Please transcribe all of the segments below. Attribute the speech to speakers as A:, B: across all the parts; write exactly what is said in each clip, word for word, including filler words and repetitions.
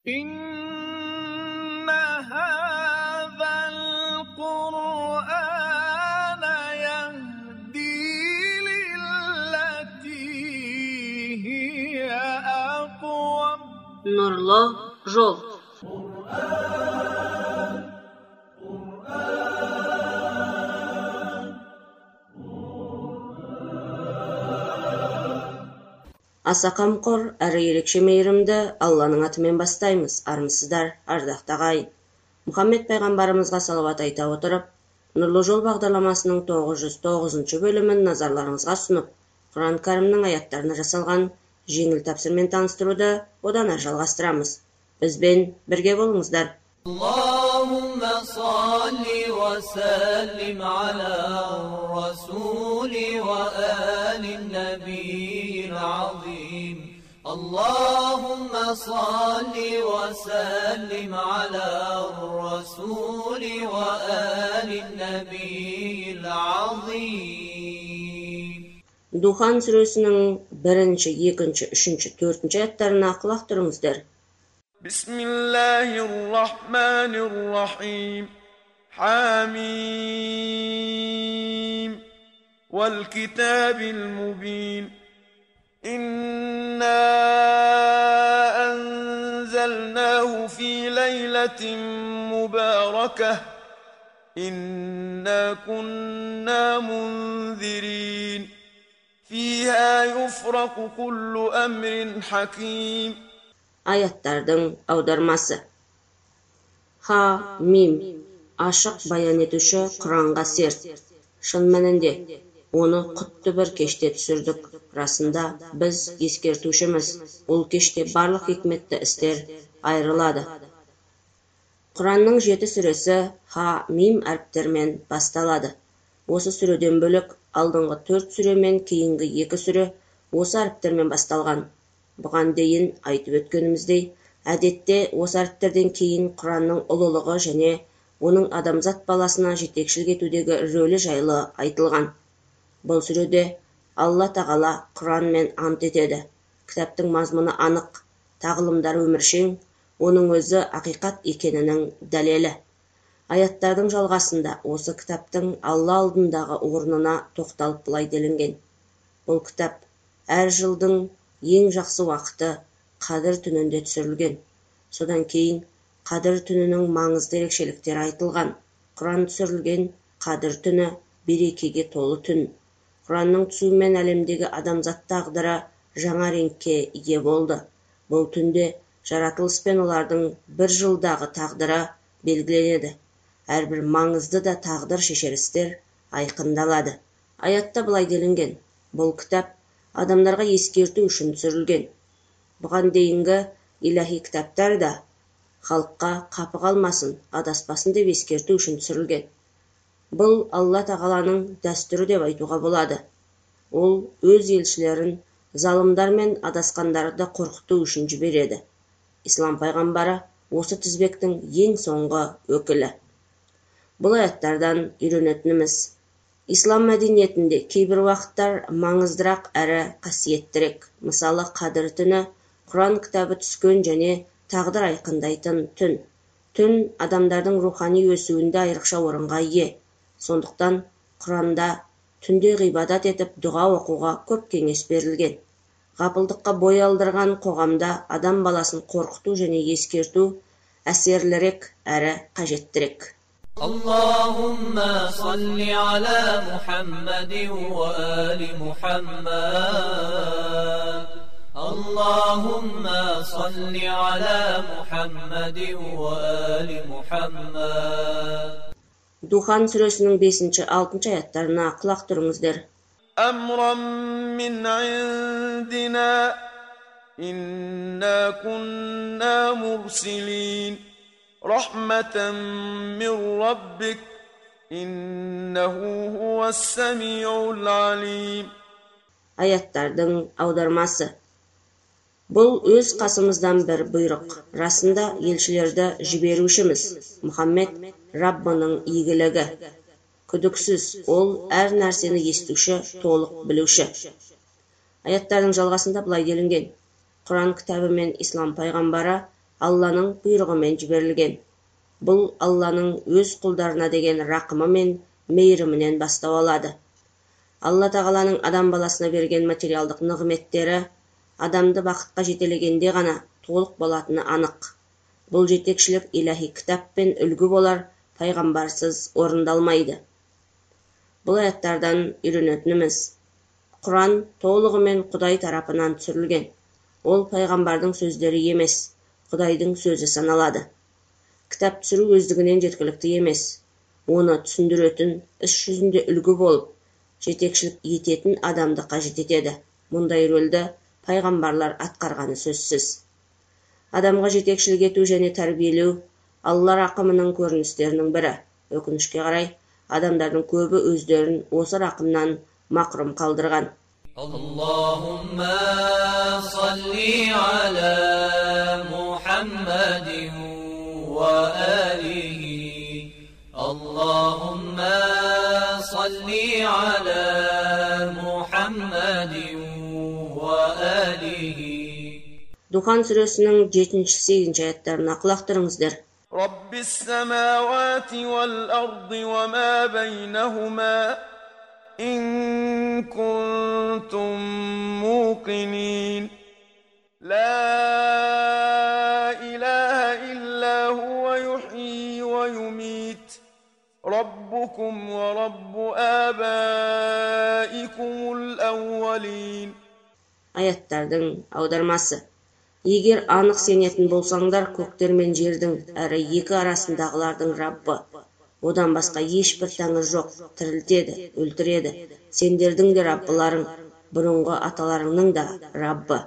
A: إن هذا القرآن يهدي للتي هي أقوم.
B: Nurlu Jol. Аса қамқор, әрі ерекше мейірімді Алланың атымен бастаймыз. Армысыздар, ардақты ағайын. Мұхаммед пайғамбарымызға салауат айта отырып, Нұрлы жол бағдарламасының тоғыз жүз тоғызыншы бөлімін назарларыңызға сұнып, Құран кәрімнің аяттарына жасалған жеңіл тәпсірмен таныстыруды одан әрі жалғастырамыз. Бізбен бірге болыңыздар.
C: Allahumma salli wa sallim ala rasuli wa ali nabiyil azim. Allahumma salli wa sallim ala rasuli wa ali nabiyil azim.
B: Духан сүресінің бірінші, екінші, үшінші, төртінші аяттарына құлақ тұрыңыздар.
A: بسم الله الرحمن الرحيم حميم والكتاب المبين إنا أنزلناه في ليلة مباركة إنا كنا منذرين فيها يفرق كل أمر حكيم.
B: Аяттардың аудармасы. Ха, мим, ашық баян етуші Құранға серт. Шын мәнінде, оны құтты бір кеште түсірдік. Расында, біз ескертушіміз. Ол кеште барлық хикметті істер айырылады. Құранның жеті сүресі ха, мим әріптермен басталады. Осы сүреден бөлік, алдыңғы төрт сүре мен кейінгі екі сүре осы әріптермен басталған. Бұған дейін айтып өткеніміздей, әдетте осы әріптерден кейін Құранның ұлылығы және оның адамзат баласына жетекшілік етудегі рөлі жайлы айтылған. Бұл сүреде Алла тағала Құранмен ант етеді. Кітаптың мазмұны анық, тағылымдары өміршең, оның өзі ақиқат екенінің дәлелі. Аяттардың жалғасында осы кітаптың Алла алдындағы орнына тоқталып былай делінген. Бұл кітап әр жылдың ең жақсы уақыты Қадір түнінде түсірілген. Содан кейін Қадір түнінің маңызды ерекшеліктері айтылған. Құран түсірілген Қадір түні берекеге толы түн. Құранның түсуімен әлемдегі адамзат тағдыры жаңа реңкке ие болды. Бұл түнде жаратылыс пен олардың бір жылдағы тағдыры белгіленеді. Әрбір маңызды да тағдыр шешерістер айқындалады. Аятта былай делінген. Бұл кітап адамдарға ескерту үшін түсірілген. Бұған дейінгі иләһи кітаптар да халыққа қапы қалмасын, адаспасын деп ескерту үшін түсірілген. Бұл Алла тағаланың дәстүрі деп айтуға болады. Ол өз елшілерін залымдар мен адасқандарды қорқыту үшін жібереді. Ислам пайғамбары осы тізбектің ең соңғы өкілі. Бұл аяттардан үйренетініміз. Ислам мәдениетінде кейбір уақыттар маңыздырақ әрі қасиеттірек. Мысалы, Қадір түні Құран кітабы түскен және тағдыр айқындайтын түн. Түн адамдардың рухани өсуінде айрықша орынға ие. Сондықтан Құранда түнде ғибадат етіп дұға оқуға көп кеңес берілген. Ғапылдыққа бой алдырған қоғамда адам баласын қорқыту және ескерту әсерлірек әрі қажеттірек.
C: Allahumma salli ala Muhammadin wa ali Muhammad. Allahumma salli ala Muhammadin wa ali Muhammad.
B: Духан сүресінің бесінші, алтыншы аяттарына құлақ тұрыңыздар.
A: Амран мин индина инна кунна мурсилин. رحمة من ربك إنه هو السميع العليم.
B: Аяттардың аудармасы. Бұл өз қасымыздан бір бұйрық. Расында елшілерді жіберушіміз. Мұхаммед Раббының игілігі. Күдіксіз, ол әр нәрсені естуші, толық білуші. Аяттардың жалғасында былай делінген. Құран кітабы мен Ислам пайғамбары Алланың бұйрығымен жіберілген. Бұл Алланың өз құлдарына деген рақымы мен мейірімінен бастау алады. Алла тағаланың адам баласына берген материалдық нығметтері адамды бақытқа жетелегенде ғана толық болатыны анық. Бұл жетекшілік иләһи кітаппен үлгі болар, пайғамбарсыз орындалмайды. Бұл аяттардан үйренетініміз: Құран толығымен Құдай тарапынан түсірілген. Ол пайғамбардың сөздері емес, Құдайдың сөзі саналады. Кітап түсіру өздігінен жеткілікті емес. Оны түсіндіретін, іс жүзінде үлгі болып, жетекшілік ететін адамды қажет етеді. Мұндай рөлді пайғамбарлар атқарғаны сөзсіз. Адамға жетекшілік ету және тәрбиелеу Алла рақымының көріністерінің бірі. Өкінішке қарай, адамдардың көбі өздерін осы рақымнан мақрұм қалдырған.
C: Аллахумма салли аля Мухаммадин ва алихи. Аллахумма салли аля Мухаммадин ва алихи.
B: Духан сүресінің жетінші сегізінші аяттарына құлақ түріңіздер.
A: Раббис самавати вал арди ва ма байнахума ин кунтум муқинин. Ла илаха илля хуа юхйи ва юмит. Раббукум ва раббу абаикумул аувалин.
B: Аяттардың аудармасы: Егер анық сенетін болсаңдар, көктер мен жердің әрі екі арасындағылардың Раббы. Одан басқа ешбір тәңір жоқ, тірілтеді, өлтіреді. Сендердің де Раббыларың, бұрынғы аталарыңның да Раббы.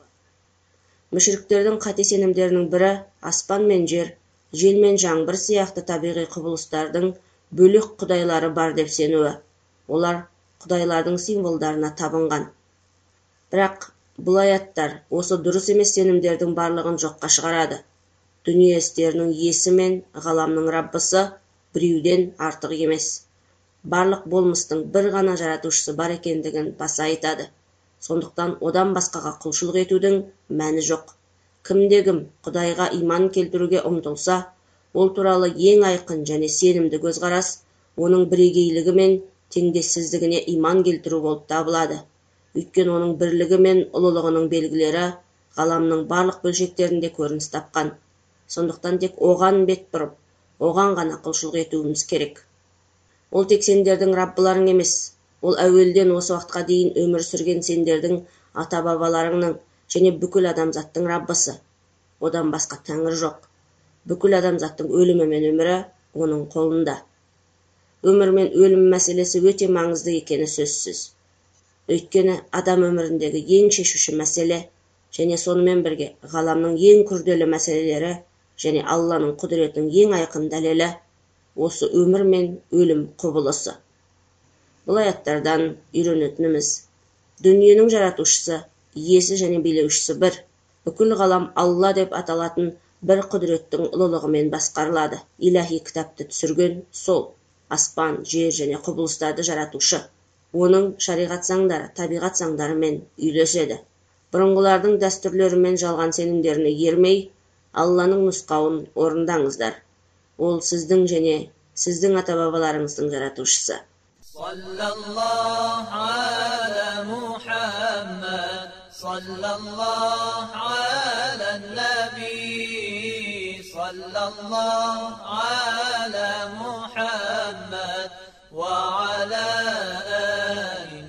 B: Мүшриктердің қате сенімдерінің бірі аспан мен жер, жел мен жаңбыр сияқты табиғи құбылыстардың бөлек құдайлары бар деп сенуі. Олар құдайлардың символдарына табынған. Бірақ бұл аяттар осы дұрыс емес сенімдердің барлығын жоққа шығарады. Дүние істерінің иесі мен ғаламның Раббысы біреуден артық емес. Барлық болмыстың бір ғана жаратушысы бар екендігін баса айтады. Сондықтан одан басқаға құлшылық етудің мәні жоқ. Кімде-кім Құдайға иман келтіруге ұмтылса, ол туралы ең айқын және сенімді көзқарас оның бірегейлігі мен теңдессіздігіне иман келтіру болып табылады. Өйткені оның бірлігі мен ұлылығының белгілері ғаламның барлық бөлшектерінде көрініс тапқан. Сондықтан тек оған бет бұрып, оған ғана құлшылық етуіміз керек. Ол тек сендердің Раббыларың емес, ол әуелден осы уақытқа дейін өмір сүрген сендердің ата-бабаларыңның және бүкіл адамзаттың Раббысы. Одан басқа тәңір жоқ. Бүкіл адамзаттың өлімі мен өмірі оның қолында. Өмір мен өлім мәселесі өте маңызды екені сөзсіз. Өйткені адам өміріндегі ең шешуші мәселе және сонымен бірге ғаламның ең күрделі мәселелері және Алланың құдіретінің ең айқын дәлелі осы өмір мен өлім құбылысы. Бұл аяттардан үйренетініміз: дүниенің жаратушысы, иесі және билеушісі бір. Бүкіл ғалам Алла деп аталатын бір құдіреттің ұлылығымен басқарылады. Иләһи кітапты түсірген сол, аспан, жер және құбылыстарды жаратушы. Оның шариғат заңдары, табиғат заңдарымен үйлеседі. Бұрынғылардың дәстүрлері мен жалған сенімдеріне ермей, Алланың нұсқауын орындаңыздар. Ол сіздің және сіздің ата-бабаларыңыздың жаратушысы.
C: Саллаллаху аля Мухаммад, саллаллаху аля наби, саллаллаху аля Мухаммад ва аля али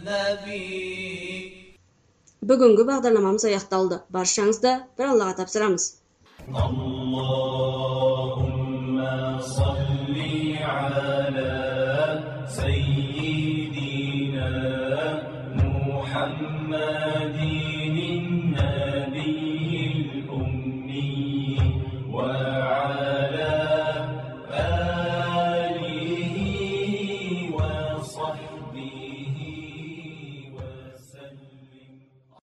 C: наби.
B: Бүгінгі бағдарламамыз аяқталды. Баршаңызды бір Аллаға тапсырамыз.
D: Аллахумма салли аля саййидина Мухаммадин набиyyil ummi wa